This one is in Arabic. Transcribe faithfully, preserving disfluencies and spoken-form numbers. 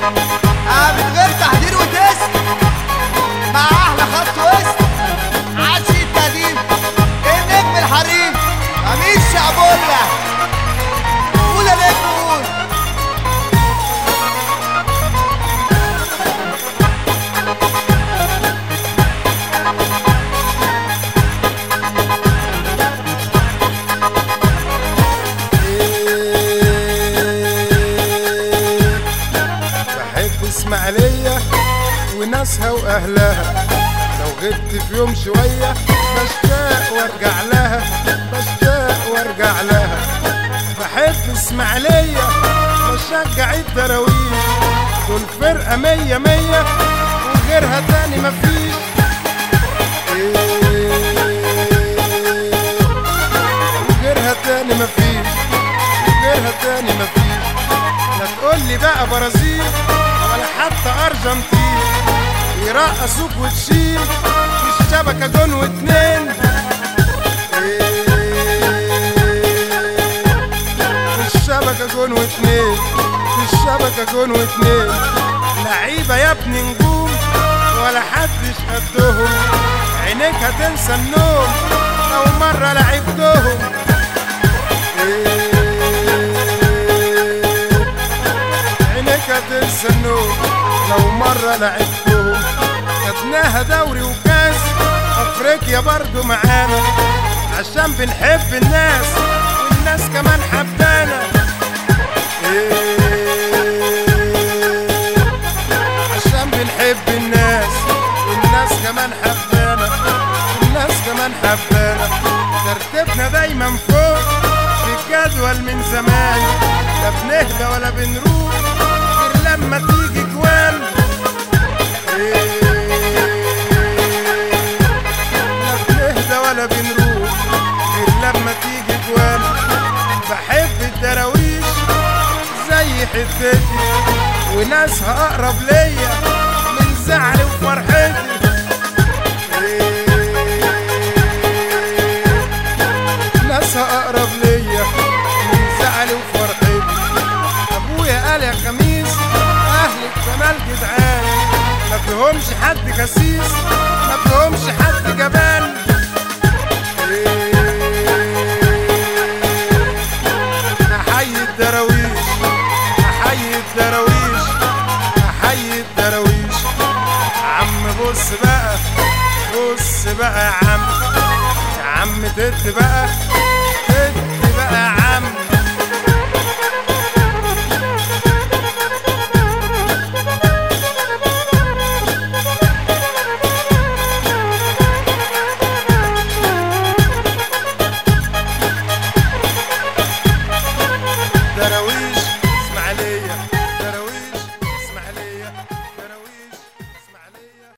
آه من غير تحضير وتست مع احلى خط وسط عاشي القديم النجم الحريم امير شعبولة. قول يا نجم قول. بحب اسماعيلية وناسها واهلها، لو غبت في يوم شوية بشتاق وارجع لها، بشتاق وارجع لها. بحب اسماعيلية بشجع الدراويش، دول فرقة مية مية وغيرها تاني مفيش. وغيرها تاني مفيش، وغيرها تاني مفيش. لا تقولي بقى برازيل ولا حتى ارجنتين، يرقصوك وتشيل في الشبكة جون واتنين. في الشبكة جون واتنين، في الشبكة جون واتنين. لعيبة يا ابني نجوم ولا حدش قدهم، عينيك هتنسى النوم لو مرة لعبتهم. عينيك هتنسى النوم لو مرة لعبتهم. خدناها دوري وكاس افريقيا برضو معانا، عشان بنحب الناس والناس كمان حبانا. عشان بنحب الناس والناس كمان حبانا، والناس كمان حبانا. ترتيبنا دايما فوق في الجدول من زمان، لا بنهدى ولا بنروح غير لما تيجي جوان. لا بنهدى ولا بنروح غير لما تيجي جوان. بحب الدراويش زي حتتي وناسها اقرب ليا من زعلي وفرحتي. ناسها اقرب ليا من زعلي وفرحتي. ابويا قال يا خميس اهل الجمال جدعان، ما فيهمش حد خسيس، ما فيهمش حد جبان. احيي الدراويش، احيي الدراويش، احيي الدراويش. عم بص بقى، بص بقى يا عم، يا عم تد بقى، تد بقى يا عم. دراويش اسماعيلية.